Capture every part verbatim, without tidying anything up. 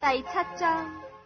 第七章。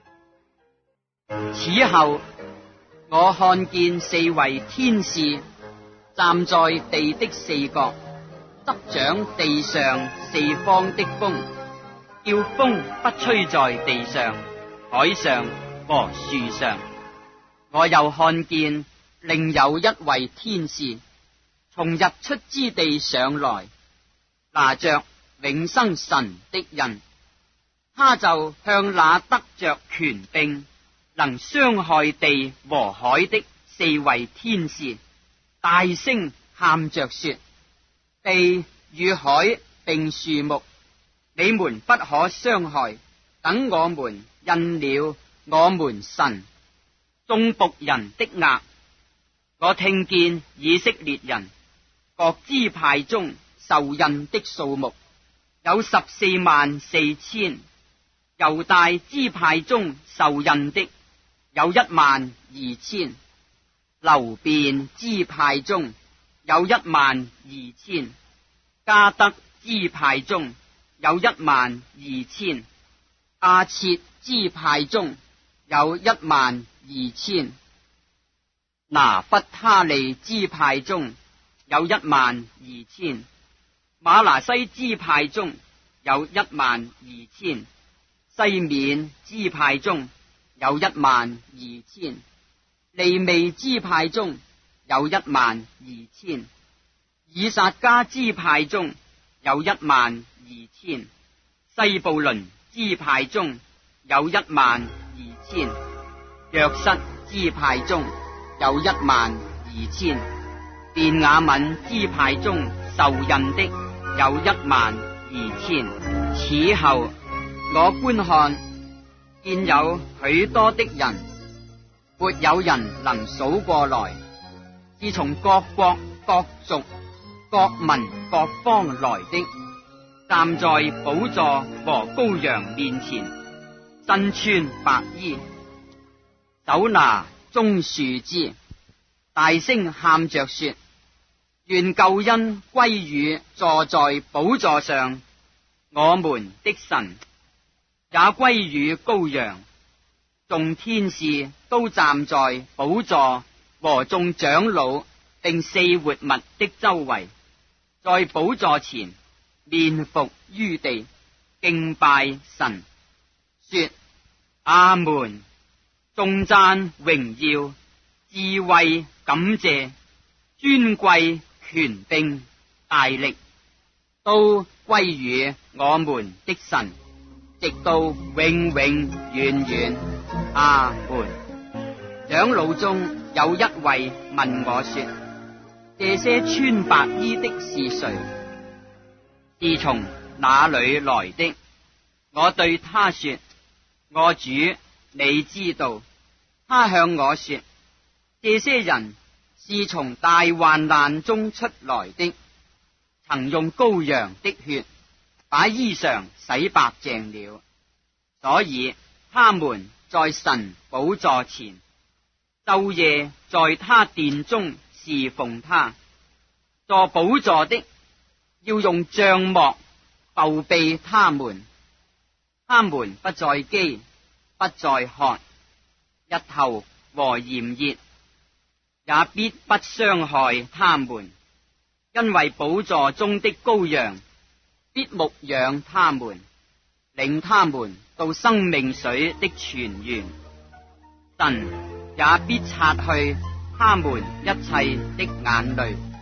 此後，我看見四位天使站在地的四角，執掌地上四方的風，叫風不吹在地上、海上和樹上。我又看見另有一位天使從日出之地上來，拿着永生神的印，他就向那得着權柄能傷害地和海的四位天使大聲喊着說：地與海並樹木，你們不可傷害，等我們印了我們神眾僕人的額。我聽見以色列人各支派中受印的數目有十四萬四千，猶大支派中受印的有一萬二千，流便支派中有一萬二千，迦得支派中有一萬二千，亞設支派中有一萬二千，拿弗他利支派中有一萬二千，瑪拿西支派中有一萬二千，西緬支派中有一萬二千，利未支派中有一萬二千，以薩迦支派中有一萬二千，西布倫支派中有一萬二千，約瑟支派中有一萬二千，便雅憫支派中受印的有一萬二千。此後我觀看，見有許多的人，沒有人能數過來，是從各國各族各民各方來的，站在寶座和羔羊面前，身穿白衣，手拿棕樹枝，大聲喊着說：願救恩歸於坐在寶座上我們的神，也歸於羔羊。眾天使都站在寶座和眾長老並四活物的周圍，在寶座前面伏於地敬拜神，說：阿門！頌讚、榮耀、智慧、感謝、尊貴、權柄、大力，都歸於我們的神，直到永永遠遠。阿門。長老中有一位問我說：這些穿白衣的是誰？是從哪裏來的？我對他說：我主，你知道。他向我說：這些人是從大患難中出來的，曾用羔羊的血把衣裳洗白淨了，所以他們在神寶座前晝夜在他殿中侍奉他。坐寶座的要用帳幕覆庇他們，他們不再飢，不再渴，日頭和炎熱也必不傷害他們，因為寶座中的羔羊必牧養他們，領他們到生命水的泉源。神也必擦去他們一切的眼淚。